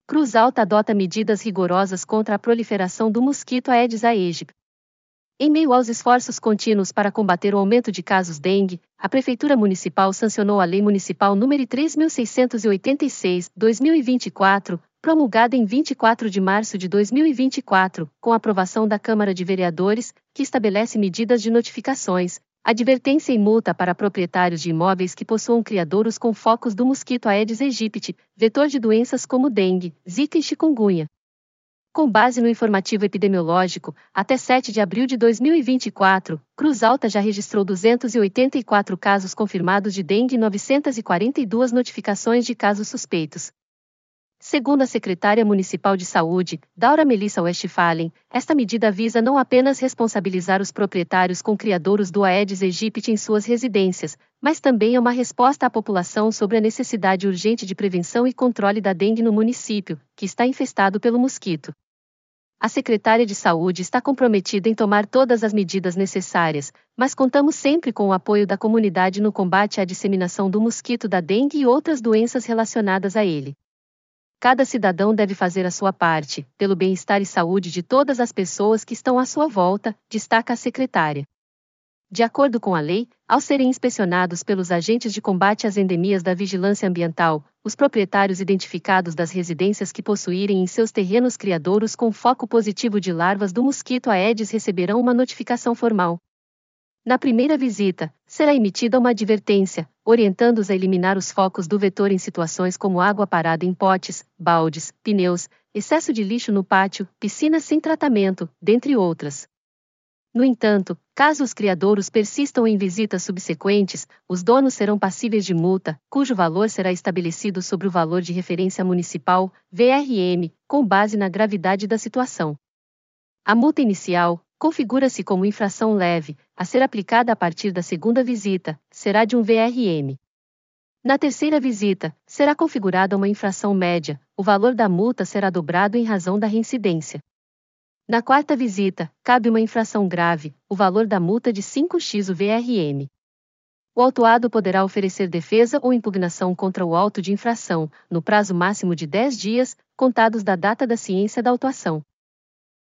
Cruz Alta adota medidas rigorosas contra a proliferação do mosquito Aedes aegypti. Em meio aos esforços contínuos para combater o aumento de casos dengue, a Prefeitura Municipal sancionou a Lei Municipal nº 3.686/2024, promulgada em 24 de março de 2024, com aprovação da Câmara de Vereadores, que estabelece medidas de notificações, advertência e multa para proprietários de imóveis que possuam criadouros com focos do mosquito Aedes aegypti, vetor de doenças como dengue, zika e chikungunya. Com base no informativo epidemiológico, até 7 de abril de 2024, Cruz Alta já registrou 284 casos confirmados de dengue e 942 notificações de casos suspeitos. Segundo a secretária municipal de saúde, Daura Melissa Westphalen, esta medida visa não apenas responsabilizar os proprietários com criadouros do Aedes aegypti em suas residências, mas também é uma resposta à população sobre a necessidade urgente de prevenção e controle da dengue no município, que está infestado pelo mosquito. A secretária de saúde está comprometida em tomar todas as medidas necessárias, mas contamos sempre com o apoio da comunidade no combate à disseminação do mosquito da dengue e outras doenças relacionadas a ele. Cada cidadão deve fazer a sua parte, pelo bem-estar e saúde de todas as pessoas que estão à sua volta, destaca a secretária. De acordo com a lei, ao serem inspecionados pelos agentes de combate às endemias da Vigilância Ambiental, os proprietários identificados das residências que possuírem em seus terrenos criadouros com foco positivo de larvas do mosquito Aedes receberão uma notificação formal. Na primeira visita, será emitida uma advertência, orientando-os a eliminar os focos do vetor em situações como água parada em potes, baldes, pneus, excesso de lixo no pátio, piscinas sem tratamento, dentre outras. No entanto, caso os criadouros persistam em visitas subsequentes, os donos serão passíveis de multa, cujo valor será estabelecido sobre o valor de referência municipal, VRM, com base na gravidade da situação. A multa inicial, configura-se como infração leve, a ser aplicada a partir da segunda visita, será de um VRM. Na terceira visita, será configurada uma infração média, o valor da multa será dobrado em razão da reincidência. Na quarta visita, cabe uma infração grave, o valor da multa de 5x o VRM. O autuado poderá oferecer defesa ou impugnação contra o auto de infração, no prazo máximo de 10 dias, contados da data da ciência da autuação.